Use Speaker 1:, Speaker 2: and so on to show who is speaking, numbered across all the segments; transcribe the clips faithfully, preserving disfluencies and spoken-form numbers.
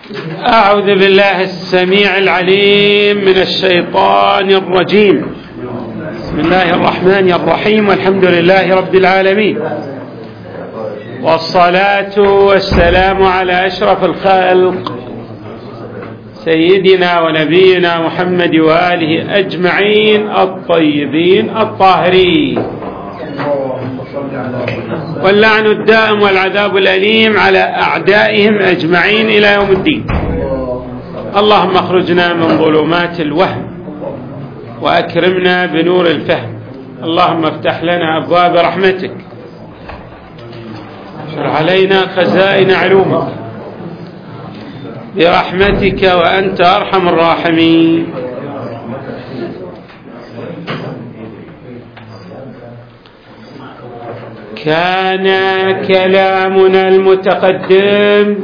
Speaker 1: أعوذ بالله السميع العليم من الشيطان الرجيم. بسم الله الرحمن الرحيم، والحمد لله رب العالمين، والصلاة والسلام على أشرف الخلق سيدنا ونبينا محمد وآله أجمعين الطيبين الطاهرين، واللعن الدائم والعذاب الأليم على أعدائهم أجمعين إلى يوم الدين. اللهم اخرجنا من ظلمات الوهم وأكرمنا بنور الفهم. اللهم افتح لنا أبواب رحمتك، اشر علينا خزائن علومك برحمتك وأنت أرحم الراحمين. كان كلامنا المتقدم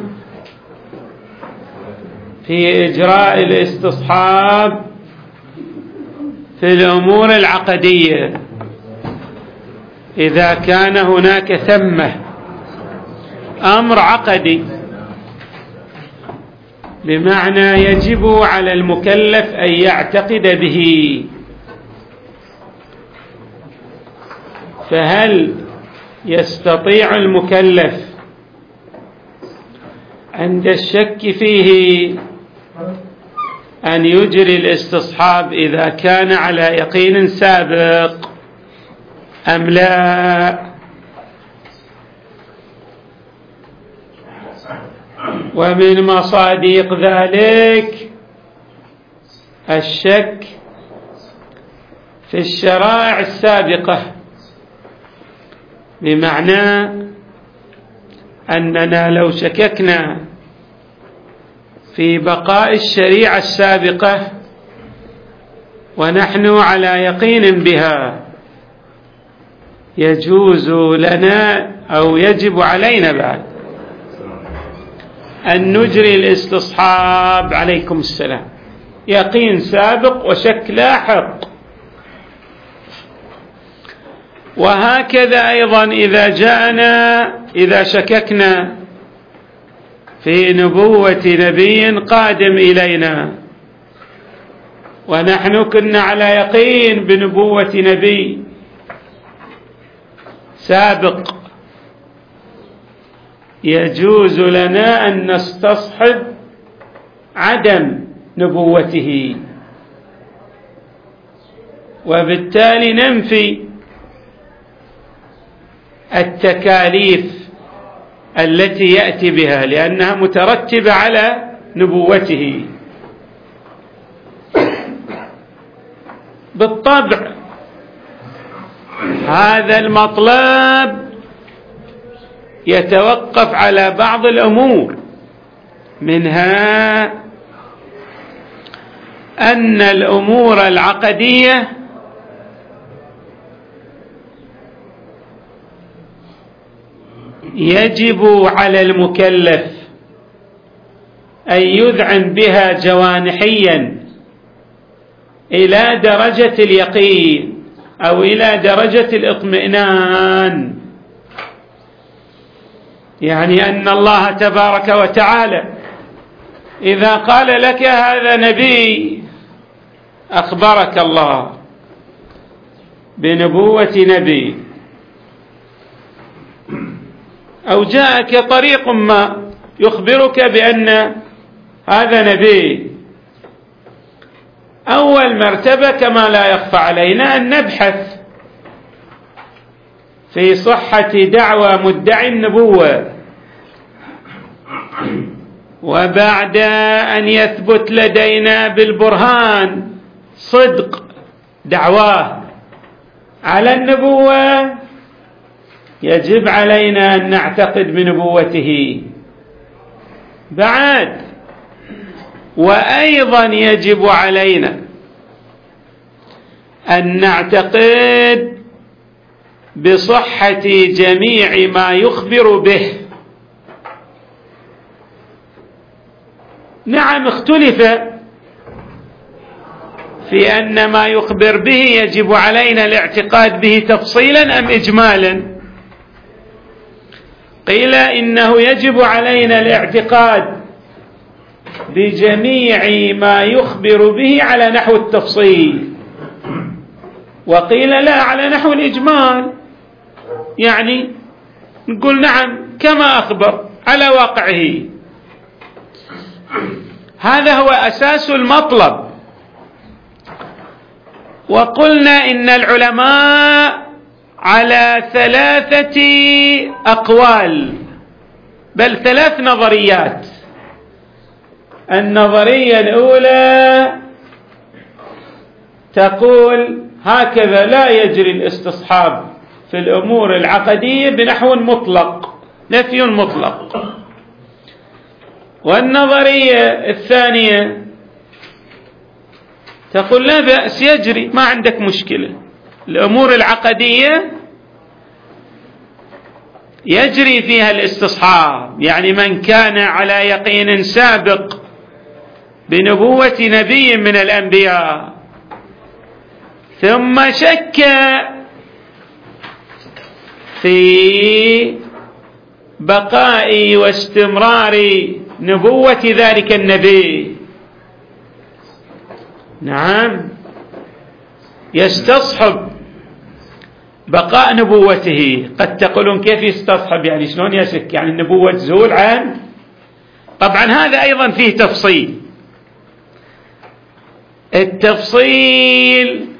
Speaker 1: في إجراء الاستصحاب في الأمور العقدية، إذا كان هناك ثمة أمر عقدي، بمعنى يجب على المكلف أن يعتقد به، فهل يستطيع المكلف عند الشك فيه أن يجري الاستصحاب إذا كان على يقين سابق أم لا؟ ومن مصادق ذلك الشك في الشرائع السابقة، بمعنى أننا لو شككنا في بقاء الشريعة السابقة ونحن على يقين بها، يجوز لنا أو يجب علينا بعد أن نجري الاستصحاب. عليكم السلام. يقين سابق وشك لاحق. وهكذا أيضا إذا جاءنا إذا شككنا في نبوة نبي قادم إلينا ونحن كنا على يقين بنبوة نبي سابق، يجوز لنا أن نستصحب عدم نبوته، وبالتالي ننفي التكاليف التي يأتي بها لأنها مترتبة على نبوته. بالطبع هذا المطلب يتوقف على بعض الأمور، منها أن الأمور العقدية يجب على المكلف أن يذعن بها جوانحيا إلى درجة اليقين أو إلى درجة الاطمئنان، يعني أن الله تبارك وتعالى إذا قال لك هذا نبي، أخبرك الله بنبوة نبي، أو جاءك طريق ما يخبرك بأن هذا نبي، أول مرتبة كما لا يخفى علينا أن نبحث في صحة دعوى مدعي النبوة، وبعد أن يثبت لدينا بالبرهان صدق دعواه على النبوة، يجب علينا أن نعتقد بنبوته بعد. وأيضا يجب علينا أن نعتقد بصحة جميع ما يخبر به. نعم، اختلف في أن ما يخبر به يجب علينا الاعتقاد به تفصيلا أم إجمالا. قيل إنه يجب علينا الاعتقاد بجميع ما يخبر به على نحو التفصيل، وقيل لا على نحو الإجمال، يعني نقول نعم كما أخبر على واقعه. هذا هو أساس المطلب. وقلنا إن العلماء على ثلاثة أقوال، بل ثلاث نظريات. النظرية الأولى تقول هكذا لا يجري الاستصحاب في الأمور العقدية بنحو مطلق، نفي مطلق. والنظرية الثانية تقول لا بأس يجري، ما عندك مشكلة، الأمور العقدية يجري فيها الاستصحاب، يعني من كان على يقين سابق بنبوة نبي من الأنبياء ثم شك في بقاء واستمرار نبوة ذلك النبي، نعم يستصحب بقاء نبوته. قد تقولون كيف يستصحب، يعني شلون يشك، يعني النبوة تزول عنه؟ طبعا هذا أيضا فيه تفصيل. التفصيل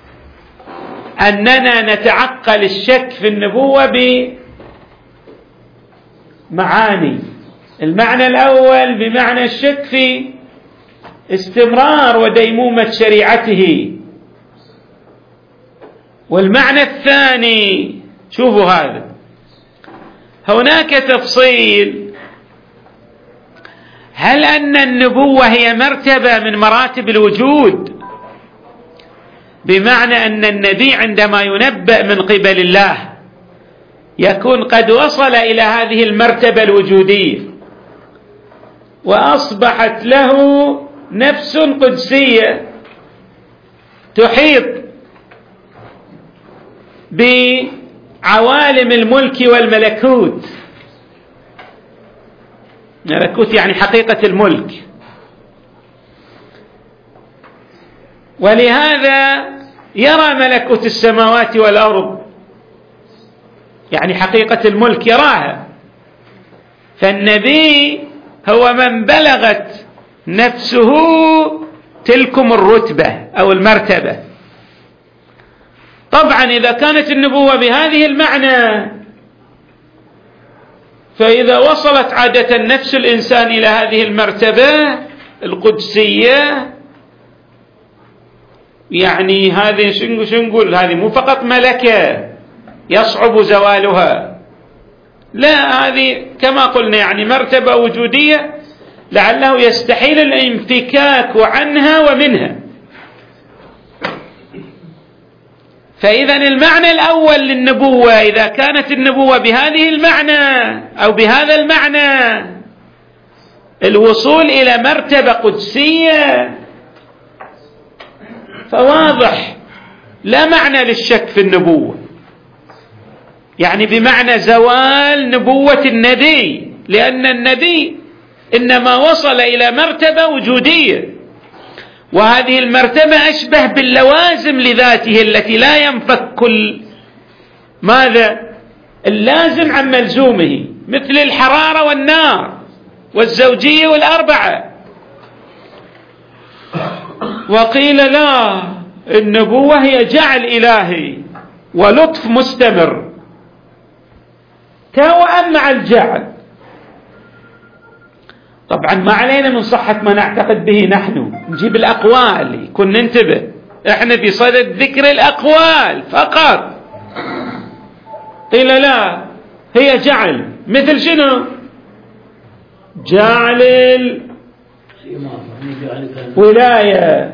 Speaker 1: أننا نتعقل الشك في النبوة بمعاني. المعنى الأول بمعنى الشك في استمرار وديمومة شريعته، والمعنى الثاني شوفوا هذا، هناك تفصيل، هل أن النبوة هي مرتبة من مراتب الوجود، بمعنى أن النبي عندما ينبأ من قبل الله يكون قد وصل إلى هذه المرتبة الوجودية وأصبحت له نفس قدسية تحيط بعوالم الملك والملكوت. ملكوت يعني حقيقة الملك، ولهذا يرى ملكوت السماوات والأرض، يعني حقيقة الملك يراها. فالنبي هو من بلغت نفسه تلكم الرتبة أو المرتبة. طبعا إذا كانت النبوة بهذه المعنى، فإذا وصلت عادة نفس الإنسان إلى هذه المرتبة القدسية، يعني هذه شو نقول، هذه مو فقط ملكة يصعب زوالها، لا، هذه كما قلنا يعني مرتبة وجودية لعله يستحيل الانفكاك عنها ومنها. فإذا المعنى الأول للنبوة إذا كانت النبوة بهذه المعنى أو بهذا المعنى الوصول إلى مرتبة قدسية، فواضح لا معنى للشك في النبوة، يعني بمعنى زوال نبوة النبي، لأن النبي إنما وصل إلى مرتبة وجودية، وهذه المرتبة أشبه باللوازم لذاته التي لا ينفك كل ماذا اللازم عن ملزومه، مثل الحرارة والنار والزوجية والأربعة. وقيل لا، النبوة هي جعل إلهي ولطف مستمر توأم مع الجعل. طبعا ما علينا من صحة ما نعتقد به نحن، نجيب الأقوال، كن ننتبه، احنا في صدد ذكر الأقوال فقط. قيل لا، هي جعل، مثل شنو؟ جعل الولاية،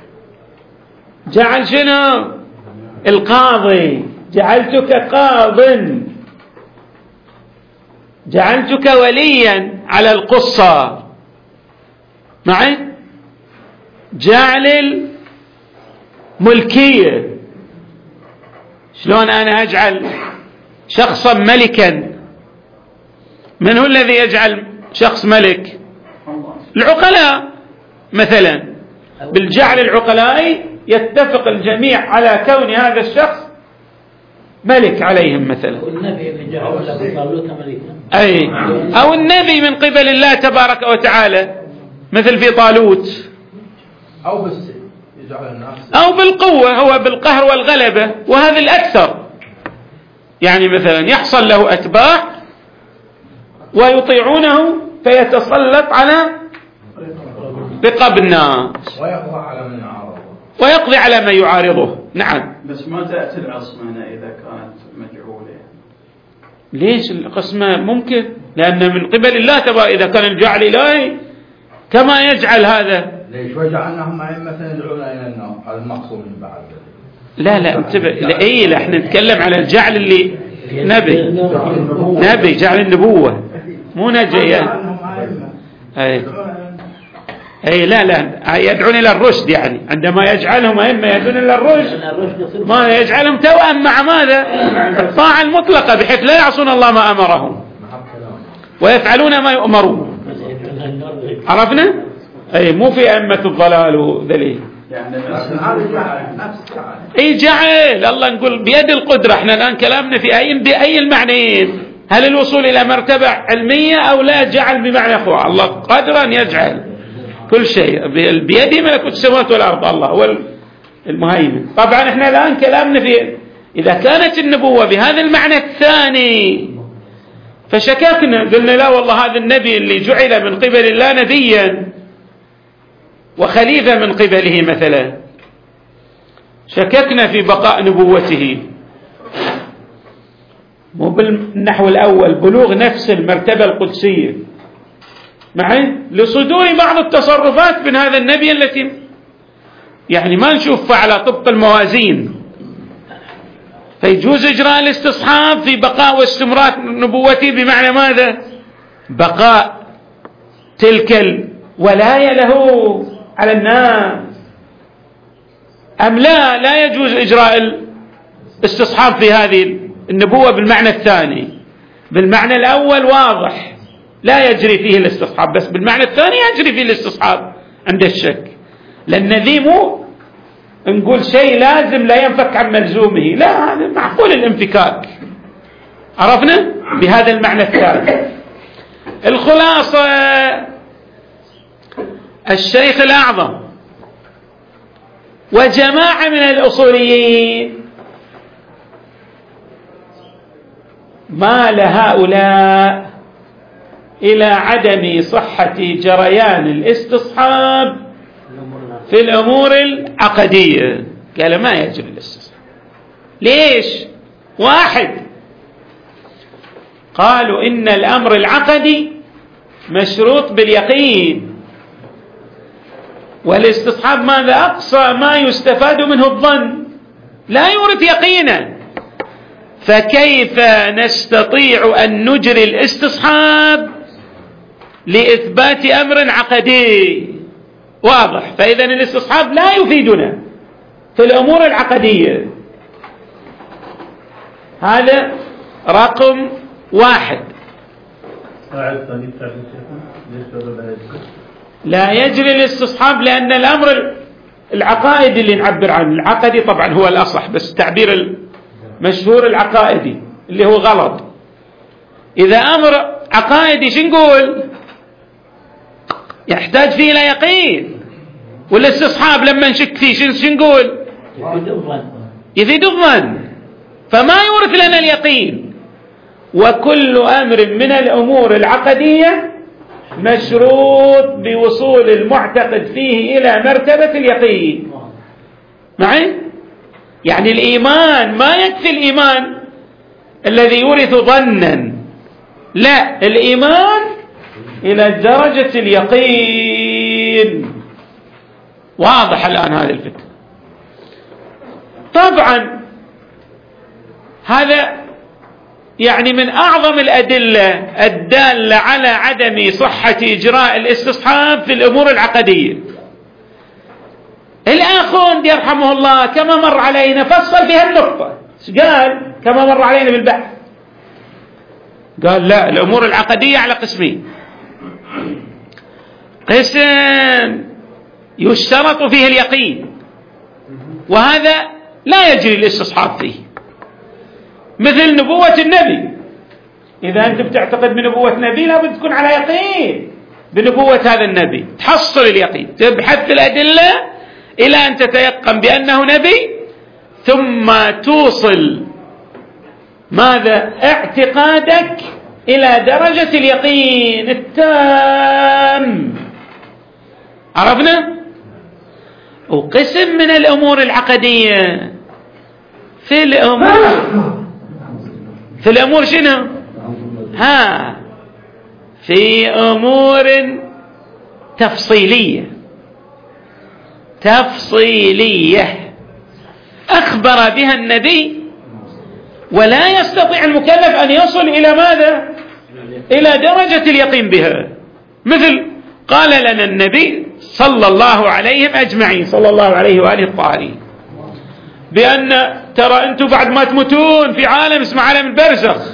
Speaker 1: جعل شنو؟ القاضي، جعلتك قاض، جعلتك وليا على القصة معي. جعل الملكية، شلون أنا أجعل شخصا ملكا؟ من هو الذي يجعل شخص ملك؟ العقلاء مثلا، بالجعل العقلائي يتفق الجميع على كون هذا الشخص ملك عليهم مثلا، أي أو النبي من قبل الله تبارك وتعالى مثل في طالوت،
Speaker 2: أو بالسيف يجعل الناس،
Speaker 1: أو بالقوة هو بالقهر والغلبة، وهذا الأكثر. يعني مثلا يحصل له أتباع ويطيعونه فيتسلط على رقاب الناس
Speaker 2: ويقضي على من يعارضه
Speaker 1: ويقضي على من يعارضه. نعم،
Speaker 3: بس ما تأتي العصمة هنا إذا كانت مجعولة.
Speaker 1: ليش القسمة ممكن؟ لأن من قبل الله تبارك، إذا كان الجعل إلهي كما يجعل هذا.
Speaker 2: ليش وجعلناهم أئمة يدعون إلى النار؟ هذا المقصود من بعد.
Speaker 1: لا لا انتبه، لا اي لا احنا نتكلم على الجعل اللي نبي نبي جعل النبوة، مو نجي. اي اي لا لا يدعون الى الرشد، يعني عندما يجعلهم ائمه يدعون الى الرشد، ما يجعلهم توأم مع ماذا؟ الطاعة المطلقة، بحيث لا يعصون الله ما امرهم ويفعلون ما يؤمرون. عرفنا؟ اي مو في ائمة الضلال وذليل. اي جعل الله نقول بيد القدرة. احنا الان كلامنا في اي باي المعنيين، هل الوصول الى مرتبة علمية او لا؟ جعل بمعنى اخوة، الله قادر ان يجعل كل شيء بيده ملكوت السماوات والارض، الله هو المهيمن. طبعا احنا الان كلامنا في اذا كانت النبوة بهذا المعنى الثاني فشككنا، قلنا لا والله هذا النبي اللي جعل من قبل الله نبيا وخليفة من قبله مثلا، شككنا في بقاء نبوته. مو بالنحو الأول بلوغ نفس المرتبة القدسية معي لصدور بعض التصرفات من هذا النبي التي يعني ما نشوفها على طبق الموازين، فيجوز إجراء الاستصحاب في بقاء واستمرار نبوته. بمعنى ماذا؟ بقاء تلك الولاية له على الناس، أم لا لا يجوز إجراء الاستصحاب في هذه النبوة بالمعنى الثاني؟ بالمعنى الأول واضح لا يجري فيه الاستصحاب، بس بالمعنى الثاني يجري فيه الاستصحاب عند الشك، لأن ذي مو نقول شيء لازم لا ينفك عن ملزومه، لا هذا معقول الانفكاك. عرفنا بهذا المعنى الثاني. الخلاصة الشيخ الأعظم وجماعة من الأصوليين مال هؤلاء إلى عدم صحة جريان الاستصحاب في الأمور العقدية، قال ما يجري الاستصحاب. ليش؟ واحد، قالوا إن الأمر العقدي مشروط باليقين، والاستصحاب ماذا؟ أقصى ما يستفاد منه الظن، لا يورث يقينا، فكيف نستطيع أن نجري الاستصحاب لإثبات أمر عقدي؟ واضح. فإذا الاستصحاب لا يفيدنا في الأمور العقدية. هذا رقم واحد. لا يجري الاستصحاب لأن الأمر العقائدي اللي نعبر عنه، العقدي طبعا هو الأصح، بس تعبير المشهور العقائدي اللي هو غلط. إذا أمر عقائدي شو نقول؟ يحتاج فيه إلى يقين، والاستصحاب لما نشك فيه شو نقول؟ يفيد الظن، فما يورث لنا اليقين. وكل أمر من الأمور العقدية مشروط بوصول المعتقد فيه إلى مرتبة اليقين. معي؟ يعني الإيمان ما يكفي الإيمان الذي يورث ظنا، لا، الإيمان إلى درجة اليقين. واضح الآن هذه الفكرة. طبعا هذا يعني من أعظم الأدلة الدالة على عدم صحة إجراء الاستصحاب في الأمور العقدية. الآخوند يرحمه الله كما مر علينا فصل في هالنقطة، قال كما مر علينا بالبحث، قال لا، الأمور العقدية على قسمين: قسم يشترط فيه اليقين، وهذا لا يجري الاستصحاب فيه، مثل نبوة النبي. إذا أنت بتعتقد بنبوة نبي لابد تكون على يقين بنبوة هذا النبي، تحصل اليقين، تبحث الأدلة إلى أن تتيقن بأنه نبي، ثم توصل ماذا؟ اعتقادك إلى درجة اليقين التام. عرفنا؟ وقسم من الأمور العقدية في الأمور في الأمور شنو؟ ها في أمور تفصيلية تفصيلية أخبر بها النبي ولا يستطيع المكلف أن يصل إلى ماذا؟ إلى درجة اليقين بها. مثل قال لنا النبي صلى الله عليهم أجمعين، صلى الله عليه وآله الطاهرين، بأن ترى أنتم بعد ما تموتون في عالم اسمه عالم البرزخ،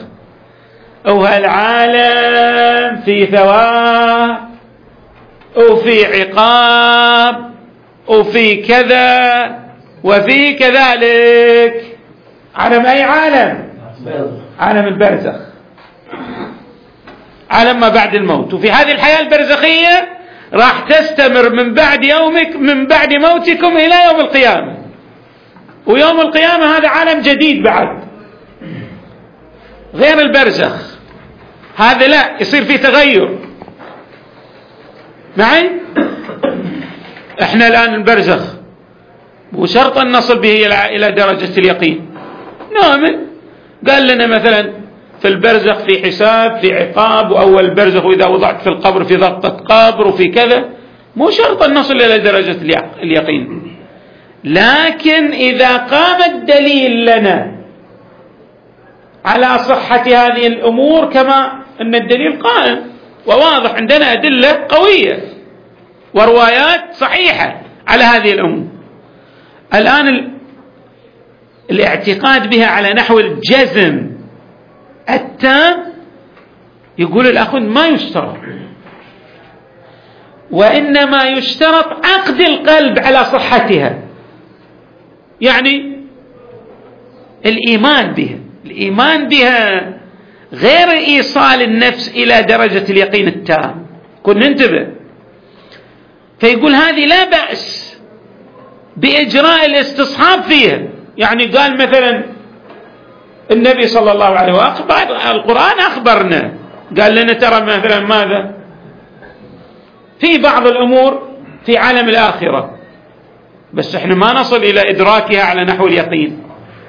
Speaker 1: وهالعالم في ثواب وفي عقاب وفي كذا وفي كذلك. عالم أي عالم؟ عالم البرزخ، عالم ما بعد الموت. وفي هذه الحياة البرزخية راح تستمر من بعد يومك من بعد موتكم إلى يوم القيامة، ويوم القيامة هذا عالم جديد بعد غير البرزخ، هذا لا يصير فيه تغير. معي؟ احنا الآن البرزخ وشرط أن نصل به إلى درجة اليقين نؤمن. قال لنا مثلا في البرزخ في حساب في عقاب، وأول البرزخ وإذا وضعت في القبر في ضغطة قبر وفي كذا، مو شرط أن نصل إلى درجة اليقين. لكن إذا قام الدليل لنا على صحة هذه الأمور كما أن الدليل قائم وواضح، عندنا أدلة قوية وروايات صحيحة على هذه الأمور، الآن الاعتقاد بها على نحو الجزم التام يقول الأخوان ما يشترط، وإنما يشترط عقد القلب على صحتها، يعني الإيمان بها. الإيمان بها غير إيصال النفس إلى درجة اليقين التام، كن ننتبه. فيقول هذه لا بأس بإجراء الاستصحاب فيها. يعني قال مثلا النبي صلى الله عليه وسلم، القرآن أخبرنا قال لنا ترى مثلا ماذا في بعض الأمور في عالم الآخرة، بس احنا ما نصل إلى إدراكها على نحو اليقين،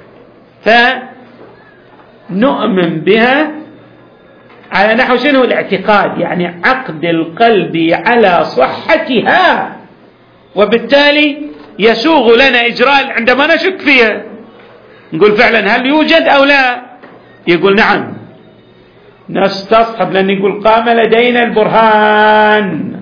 Speaker 1: فنؤمن بها على نحو شنو؟ الاعتقاد، يعني عقد القلب على صحتها، وبالتالي يسوغ لنا إجراء عندما نشك فيها نقول فعلا هل يوجد أو لا؟ يقول نعم نستصحب، لأن يقول قام لدينا البرهان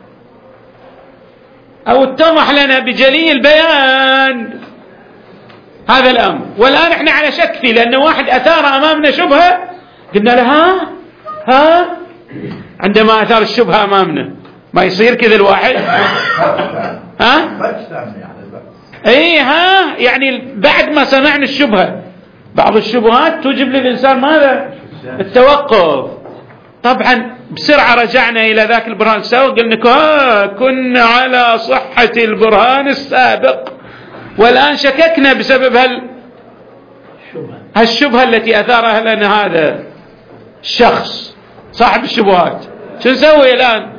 Speaker 1: أو اتضح لنا بجلي البيان هذا الأمر. والآن احنا على شك فيه، لأن واحد أثار أمامنا شبهة قلنا له ها ها عندما أثار الشبهة أمامنا ما يصير كذا الواحد ها اي ها يعني بعد ما سمعنا الشبهة، بعض الشبهات توجب للإنسان ماذا؟ التوقف. طبعا بسرعة رجعنا إلى ذاك البرهان السابق قلنا كنا على صحة البرهان السابق، والآن شككنا بسبب هال هالشبهة التي أثارها لنا هذا الشخص صاحب الشبهات. شو نسوي الآن؟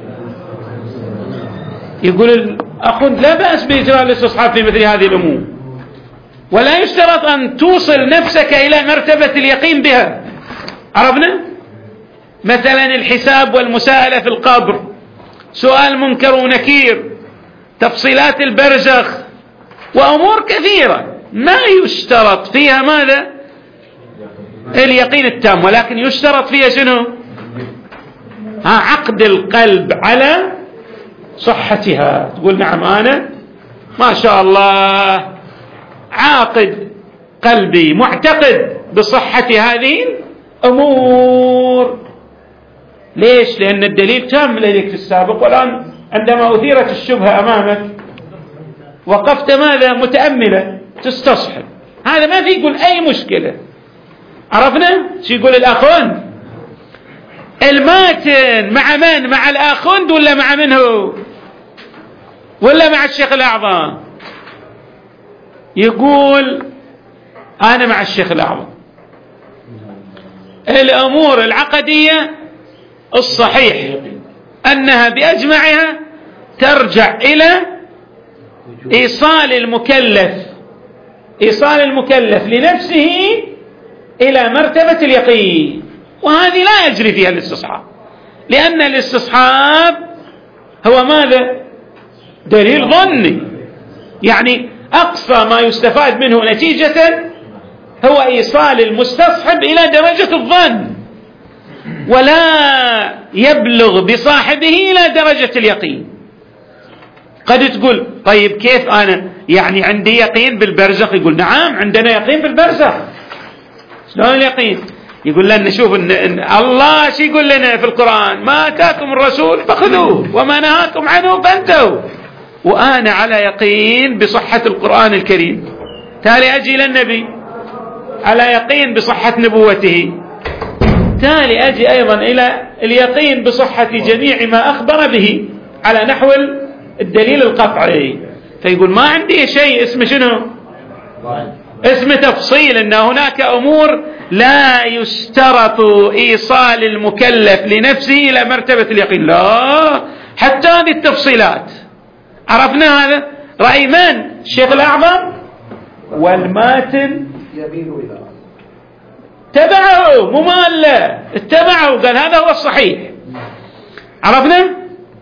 Speaker 1: يقول الأخ لا بأس بإجراء الاستصحاب في مثل هذه الأمور، ولا يشترط أن توصل نفسك إلى مرتبة اليقين بها. عرفنا؟ مثلا الحساب والمساءلة في القبر، سؤال منكر ونكير، تفصيلات البرزخ، وأمور كثيرة ما يشترط فيها ماذا؟ اليقين التام، ولكن يشترط فيها شنو؟ ها عقد القلب على صحتها. تقول نعم أنا ما شاء الله عاقد قلبي معتقد بصحة هذه الأمور. ليش؟ لأن الدليل تام لديك في السابق والآن عندما أثيرت الشبهة أمامك وقفت ماذا؟ متأملا تستصحب. هذا ما في يقول أي مشكلة. عرفنا شو يقول الأخوند؟ الماتن مع من؟ مع الأخوند ولا مع من هو؟ ولا مع الشيخ الأعظم؟ يقول أنا مع الشيخ الأعظم. الأمور العقدية الصحيح أنها بأجمعها ترجع إلى إيصال المكلف إيصال المكلف لنفسه إلى مرتبة اليقين، وهذه لا يجري فيها الاستصحاب، لأن الاستصحاب هو ماذا؟ دليل ظني، يعني أقصى ما يستفاد منه نتيجة هو إيصال المستصحب إلى درجة الظن، ولا يبلغ بصاحبه إلى درجة اليقين. قد تقول طيب كيف أنا يعني عندي يقين بالبرزخ؟ يقول نعم عندنا يقين بالبرزخ. شلون اليقين؟ يقول لنا شوف إن إن الله شو يقول لنا في القرآن؟ ما آتاكم الرسول فخذوه وما نهاكم عنه فانتهوا. وأنا على يقين بصحة القرآن الكريم، تالي أجي للنبي على يقين بصحة نبوته، تالي أجي أيضا إلى اليقين بصحة جميع ما أخبر به على نحو الدليل القطعي. فيقول ما عندي شيء اسمه شنو؟ اسمه تفصيل، أن هناك أمور لا يشترط إيصال المكلف لنفسه إلى مرتبة اليقين، لا، حتى هذه التفصيلات عرفنا. هذا رأي من؟ الشيخ الأعظم، والماتن تبعه ممالة اتبعه، قال هذا هو الصحيح. عرفنا؟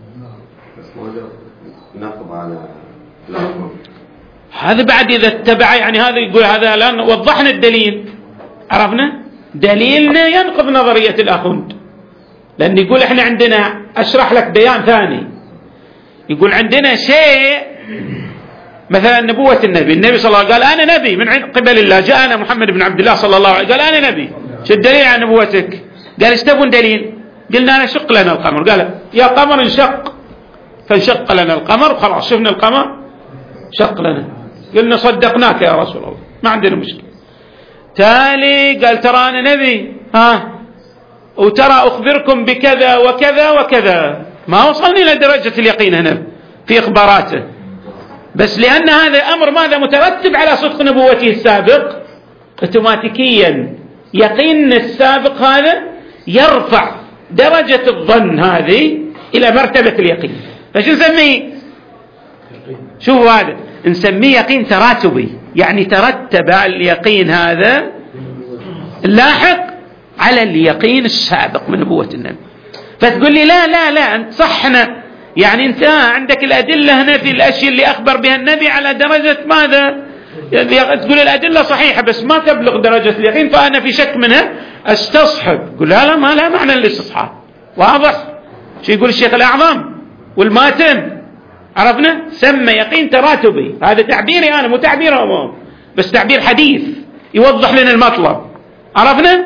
Speaker 1: هذا بعد إذا اتبع، يعني هذا يقول هذا الآن وضحنا الدليل. عرفنا؟ دليلنا ينقض نظرية الأخوند، لأن يقول إحنا عندنا، أشرح لك بيان ثاني، يقول عندنا شيء مثلا نبوة النبي، النبي صلى الله عليه وسلم قال أنا نبي من قبل الله، جاءنا محمد بن عبد الله صلى الله عليه وسلم قال أنا نبي، شو الدليل على نبوتك؟ قال ايش تبون دليل؟ قلنا أنا شق لنا القمر، قال يا قمر انشق، فانشق لنا القمر وخلاص شفنا القمر شق لنا، قلنا صدقناك يا رسول الله ما عندنا مشكلة. تالي قال ترى أنا نبي، ها وترى أخبركم بكذا وكذا وكذا، ما وصلني إلى درجة اليقين هنا في إخباراته، بس لأن هذا أمر ماذا؟ مترتب على صدق نبوته السابق، اوتوماتيكيا يقين السابق هذا يرفع درجة الظن هذه إلى مرتبة اليقين. فشو نسميه؟ شوفوا هذا نسميه يقين تراتبي، يعني ترتب على اليقين هذا اللاحق على اليقين السابق من نبوة النبي. فتقول لي لا لا لا أنت صحنا، يعني أنت عندك الأدلة هنا في الأشياء اللي أخبر بها النبي على درجة ماذا؟ تقول الأدلة صحيحة بس ما تبلغ درجة اليقين، فأنا في شك منها استصحب. قل لا لا ما لا معنى الاستصحاب، واضح شو يقول الشيخ الأعظم والماتن. عرفنا؟ سمى يقين تراتبي، هذا تعبيري أنا مو تعبيرهم، بس تعبير حديث يوضح لنا المطلب. عرفنا؟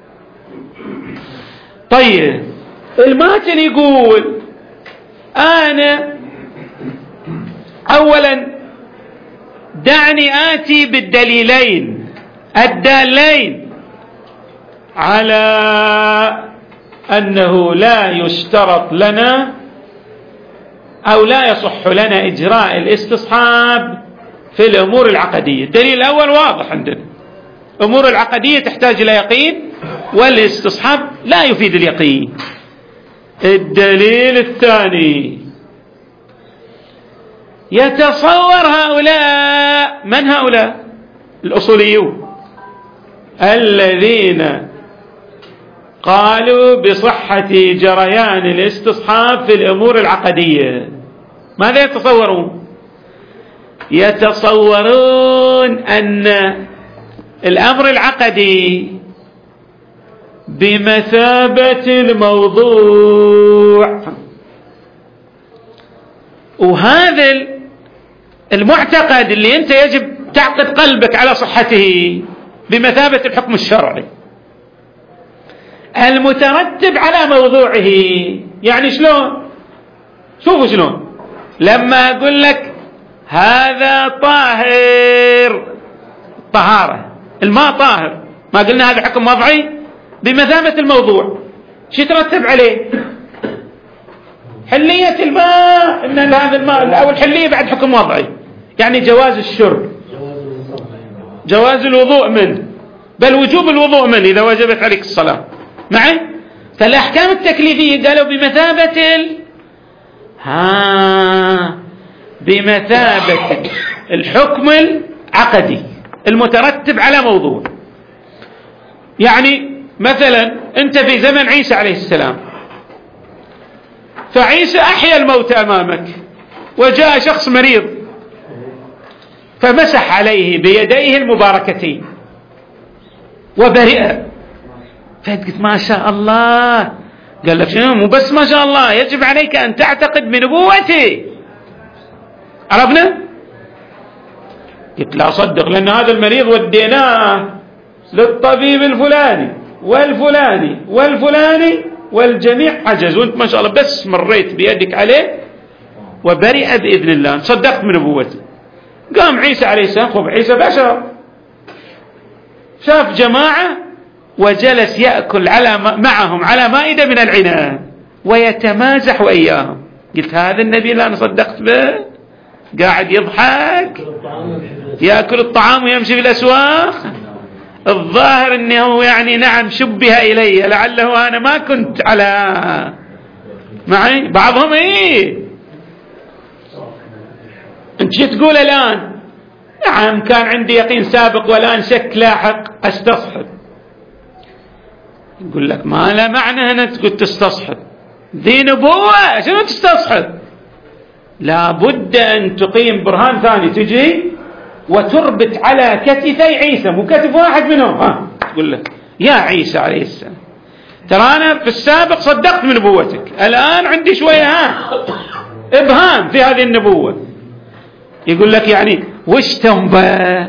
Speaker 1: طيب الماتن يقول أنا أولا دعني آتي بالدليلين الدالين على أنه لا يشترط لنا أو لا يصح لنا إجراء الاستصحاب في الأمور العقدية. الدليل الأول واضح عندنا، أمور العقدية تحتاج إلى يقين، والاستصحاب لا يفيد اليقين. الدليل الثاني، يتصور هؤلاء، من هؤلاء؟ الأصوليون الذين قالوا بصحة جريان الاستصحاب في الأمور العقدية، ماذا يتصورون؟ يتصورون أن الأمر العقدي بمثابة الموضوع، وهذا المعتقد اللي أنت يجب تعقد قلبك على صحته بمثابة الحكم الشرعي المترتب على موضوعه. يعني شلون؟ شوفوا شلون لما أقول لك هذا طاهر، طهارة الماء طاهر، ما قلنا هذا حكم وضعي بمثابة الموضوع، شو يترتب عليه؟ حلية الماء، إن هذا الماء أو الحلية بعد حكم وضعي، يعني جواز الشرب، جواز الوضوء منه، بل وجوب الوضوء منه إذا وجبت عليك الصلاة معي. فالأحكام التكليفية قالوا بمثابة ال... ها بمثابة الحكم العقدي المترتب على موضوع. يعني مثلا أنت في زمن عيسى عليه السلام، فعيسى أحيا الموت أمامك، وجاء شخص مريض فمسح عليه بيديه المباركتين وبرئ، فقلت ما شاء الله، قال لك شنو؟ مو بس ما شاء الله، يجب عليك أن تعتقد بنبوته. عرفنا؟ قلت لا أصدق، لأن هذا المريض وديناه للطبيب الفلاني والفلاني والفلاني والجميع عجز، وانت ما شاء الله بس مريت بيدك عليه وبرئ بإذن الله، صدقت بنبوته. قام عيسى عليه السلام، خب عيسى بشر، شاف جماعة وجلس يأكل على معهم على مائدة من العناب ويتمازح وإياهم. قلت هذا النبي اللي أنا صدقت به قاعد يضحك يأكل الطعام ويمشي في الأسواق، الظاهر أنه يعني نعم شبه إلي، لعله أنا ما كنت على معي. بعضهم إيه أنت شو تقول الآن؟ نعم كان عندي يقين سابق والآن شك لاحق أستصحب. يقول لك ما لا معنى هنا تقول تستصحب، ذي نبوة شنو تستصحب؟ لابد أن تقيم برهان ثاني، تجي وتربط على كتفي عيسى، مو كتف واحد منهم، ها تقول لك يا عيسى عليه السلام ترى أنا في السابق صدقت من نبوتك، الآن عندي شوية ها إبهام في هذه النبوة. يقول لك يعني وش تنبى؟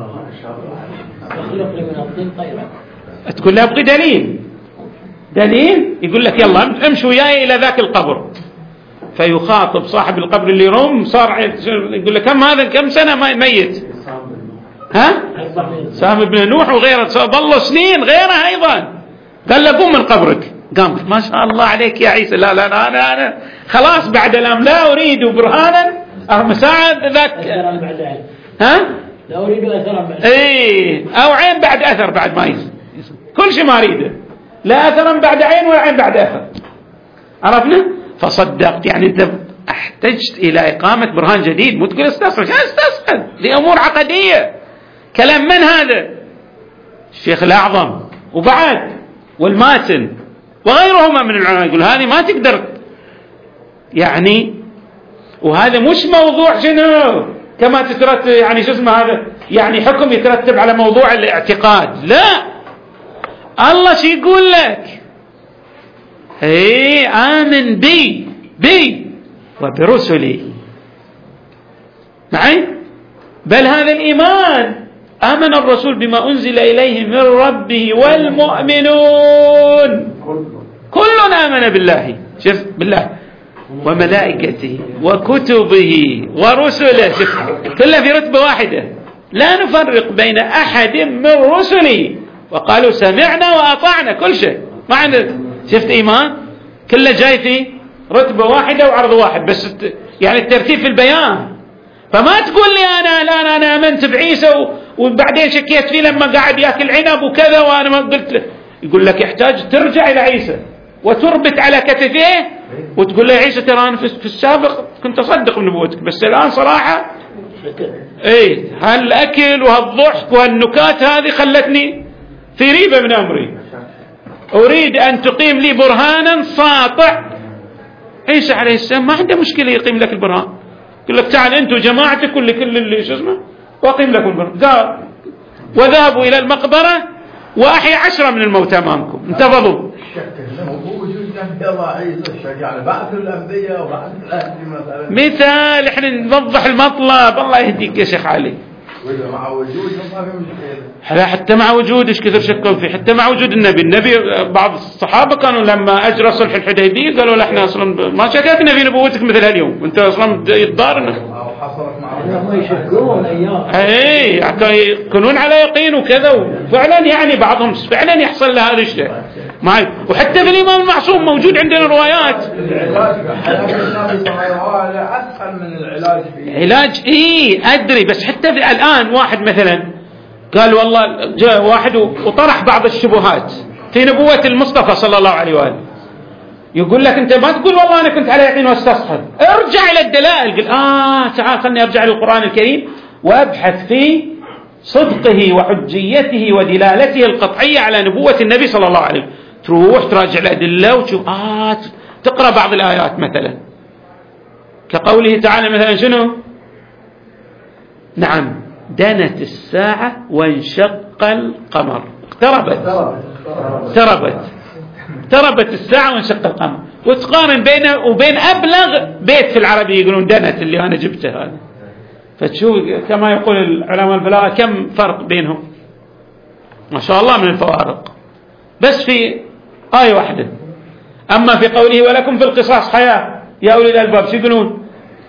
Speaker 1: تقول له أبغي دليل، دليل. يقول لك يلا امشوا وياي إلى ذاك القبر، فيخاطب صاحب القبر اللي يرم، صار يقول لك كم هذا كم سنة ميت؟ ها؟ سام بن نوح وغيره ظلوا سنين غيره أيضا. قال له قوم من قبرك، قام ما شاء الله عليك يا عيسى، لا لا أنا أنا, أنا خلاص بعد الأم لا أريد برهانا مساعد ذاك، ها؟
Speaker 4: لا أريد أثرا بعد،
Speaker 1: إيه أو عين بعد أثر، بعد ما يصير كل شيء ما أريده، لا أثرا بعد عين ولا عين بعد أثر. عرفنا؟ فصدقت، يعني أنت احتجت إلى إقامة برهان جديد، مو تقول استصحب، شو استصحب؟ دي أمور عقدية. كلام من هذا؟ الشيخ الأعظم وبعد والماتن وغيرهما من العلماء يقول هذه ما تقدر يعني، وهذا مش موضوع شنو كما تترتب يعني شو اسمه هذا، يعني حكم يترتب على موضوع الاعتقاد، لا. الله شو يقول لك؟ ايه آمن بي بي وبرسلي معي. بل هذا الإيمان، آمن الرسول بما أنزل إليه من ربه والمؤمنون كل آمن بالله، شوف بالله وملائكته وكتبه ورسله، شوف كلها في رتبة واحدة، لا نفرق بين أحد من رسله، وقالوا سمعنا وأطعنا كل شيء، ما عندنا. شفت إيمان كله جاي في رتبة واحدة وعرض واحد، بس يعني الترتيب في البيان. فما تقول لي أنا الآن أنا آمنت بعيسى وبعدين شكيت فيه لما قاعد يأكل عنب وكذا وأنا ما قلت له. يقول لك يحتاج ترجع إلى عيسى وتربط على كتفيه وتقول له عيسى ترى أنا في السابق كنت أصدق بنبوتك، بس الآن صراحة إيه هالأكل وهالضحك وهالنكات هذه خلتني في ريبة من أمري، أريد أن تقيم لي برهانا ساطع. عيسى عليه السلام ما عنده مشكلة يقيم لك البرهان، يقول لك تعال أنت وجماعتك كل كل اللي شو اسمه وأقيم لكم البرهان. قال وذهبوا إلى المقبرة وأحيا عشرة من الموتى أمامكم، انتفضوا. مثال احنا نوضح المطلب، الله يهديك يا شيخ علي،
Speaker 2: مع وجود ما في مشكلة.
Speaker 1: حتى مع وجود ايش كثر شكوا فيه، حتى مع وجود النبي النبي بعض الصحابة كانوا لما أجرى صلح الحديبية قالوا له احنا أصلا ما شككنا في نبوتك مثل هاليوم وانت أصلا يتضارنا.
Speaker 2: أو حصلت معه.
Speaker 4: هم يشكون أيام.
Speaker 1: اي يكونون على يقين وكذا، وفعلا يعني بعضهم فعلا يحصل له هذا الشيء. معي وحتى في الإمام المعصوم موجود عندنا روايات.
Speaker 2: العلاج أسهل من العلاج فيه.
Speaker 1: علاج اي أدري، بس حتى في الآن واحد مثلا قال والله جاء واحد وطرح بعض الشبهات في نبوة المصطفى صلى الله عليه وآله، يقول لك أنت ما تقول والله أنا كنت على يقين واستصحب، ارجع إلى الدلائل. قل آه تعال خلني أرجع للقرآن الكريم وأبحث في صدقه وحجيته ودلالته القطعية على نبوة النبي صلى الله عليه وسلم. تروح تراجع الأدلة وتشوف آه تقرأ بعض الآيات مثلا كقوله تعالى مثلا شنو؟ نعم دنت الساعة وانشق القمر، اقتربت اقتربت اقتربت الساعة وانشق القمر، وتقارن بينه وبين أبلغ بيت في العربية يقولون دنت اللي أنا جبته هذا، فتشوف كما يقول العلماء البلاغة كم فرق بينهم ما شاء الله من الفوارق بس في آية واحدة. أما في قوله ولكم في القصاص حياة يا أولي الألباب شو يقولون؟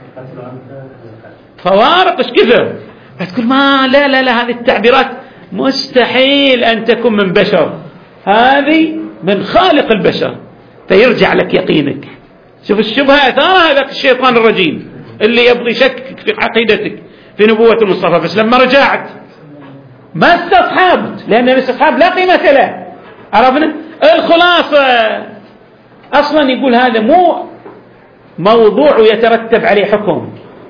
Speaker 1: فوارق ايش كثر، فتقول ما لا لا لا هذه التعبيرات مستحيل أن تكون من بشر، هذه من خالق البشر، فيرجع لك يقينك. شوف الشبهة أثارها ذاك الشيطان الرجيم اللي يبغي يشكك في عقيدتك في نبوة المصطفى، بس لما رجعت ما استصحبت، لأن الاستصحاب لا قيمة له. عرفنا الخلاصة أصلا يقول هذا مو موضوع يترتب عليه حكم،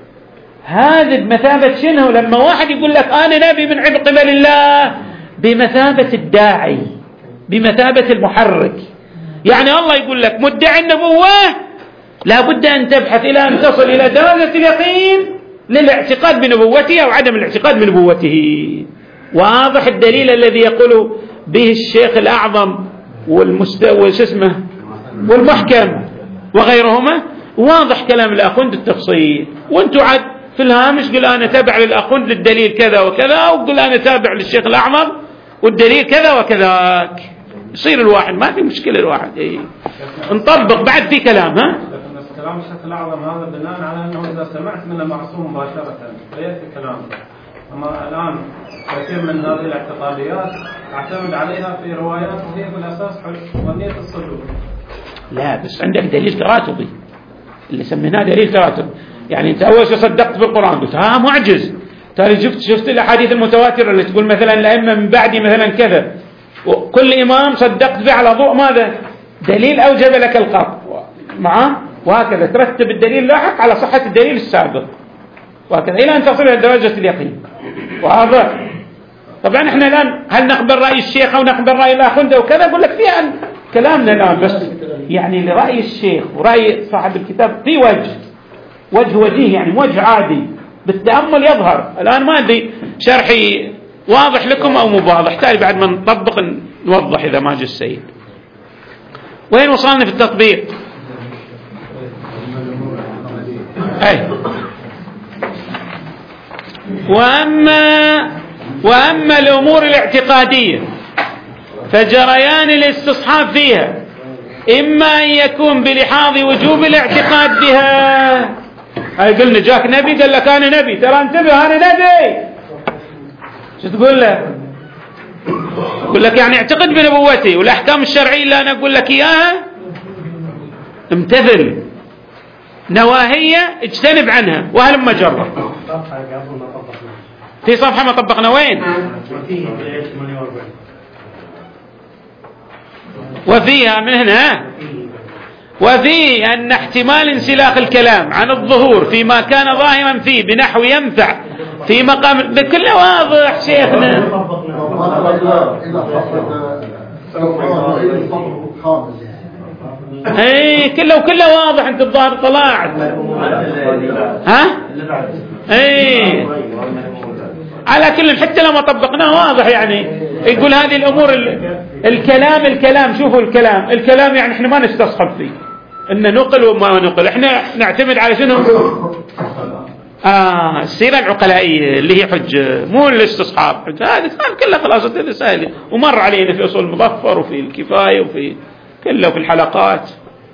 Speaker 1: هذا بمثابة شنو؟ لما واحد يقول لك أنا نبي من عند قبل الله، بمثابة الداعي، بمثابة المحرك. يعني الله يقول لك مدعي النبوة لابد أن تبحث إلى أن تصل إلى درجة اليقين للاعتقاد بنبوته أو عدم الاعتقاد بنبوته. واضح الدليل الذي يقول به الشيخ الأعظم والمستوى اسمه والمحكم وغيرهما، واضح كلام الأخوند التفصيل، وانتوا عاد في الهامش قل أنا تابع للأخوند للدليل كذا وكذا، وقل أنا تابع للشيخ الأعظم والدليل كذا وكذاك، يصير الواحد ما في مشكلة الواحد ايه. نطبق بعد في كلام. ها
Speaker 5: كلام الشيخ الأعظم هذا بناء على أنه إذا سمعت من المعصوم مباشرة فيأتي كلام، أما الآن كثير من هذه الاعتقاديات أعتمد عليها في روايات وهي بالأساس ونية الصدور.
Speaker 1: لا بس عندك دليل تراتبي اللي سميناه دليل تراتبي، يعني أنت أول شيء صدقت بالقرآن قلت ها معجز، تالي شفت شفت الأحاديث المتواترة اللي تقول مثلا الأئمة من بعدي مثلا كذا، وكل إمام صدقت به على ضوء ماذا؟ دليل أوجب لك القطع معه، وهكذا ترتب الدليل اللاحق على صحة الدليل السابق، وهكذا إلى أن تصل إلى درجة اليقين. وهذا طبعا احنا الآن هل نقبل رأي الشيخ أو نقبل رأي الأخوند وكذا، أقول لك فيها كلامنا الآن، بس يعني لرأي الشيخ ورأي صاحب الكتاب في وجه وجه وجيه، يعني وجه عادي بالتأمل يظهر. الآن ما أدري شرحي واضح لكم أو مو واضح، تالي بعد ما نطبق نوضح إذا ما جاء السيد. وين وصلنا في التطبيق؟ أي وأما وأما الأمور الاعتقادية فجريان الاستصحاب فيها إما أن يكون بلحاظ وجوب الاعتقاد بها، هاي قلنا جاك نبي قال لك أنا نبي، ترى انتبه أنا نبي، شو تقول له؟ يقول لك يعني اعتقد بنبوتي والأحكام الشرعية اللي أنا أقول لك إياها امتثل، نواهية اجتنب عنها، وهل ما جرب. في صفحة ما طبقنا وين؟ وفيها من هنا وفيه أن احتمال انسلاخ الكلام عن الظهور فيما كان ظاهرا فيه بنحو ينفع في مقام بكل واضح شيخنا. اي كله وكله واضح، انت الظاهر طلعت ها اي على كل، حتى لما طبقناه واضح يعني يقول هذه الامور الكلام الكلام شوفوا الكلام الكلام يعني احنا ما نستصحب فيه ان نقل وما نقل، احنا نعتمد على شنو؟ اه السيرة العقلائية اللي هي حجة، مو الاستصحاب حجة. هذه كان كلها خلاصة الرسائل، ومر علينا في أصول المظفر وفي الكفاية وفي كله في الحلقات.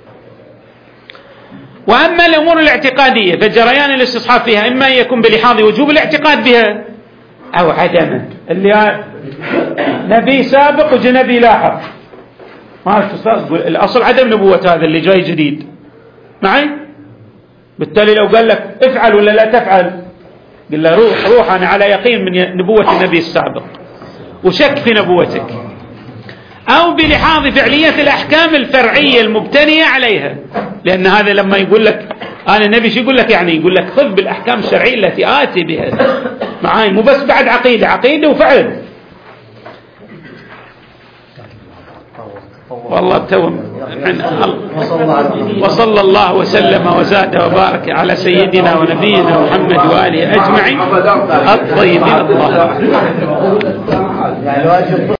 Speaker 1: وأما الأمور الاعتقادية فجريان الاستصحاب فيها إما أن يكون بلحاظ وجوب الاعتقاد بها أو عدمه، اللي نبي سابق وجنبي لاحق، ما الأصل عدم نبوة هذا اللي جاي جديد معي. بالتالي لو قال لك افعل ولا لا تفعل، قل له روح روح أنا على يقين من نبوة النبي السابق وشك في نبوتك. أو بلحاظ فعلية الأحكام الفرعية المبتنية عليها، لأن هذا لما يقول لك أنا النبي شو يقول لك؟ يعني يقول لك خذ بالأحكام الشرعية التي آتي بها معاي، مو بس بعد عقيدة، عقيدة وفعل. والله توم. وصلى الله وسلم وزاد وبارك على سيدنا ونبينا محمد وآله أجمعين الطيبين الطاهرين.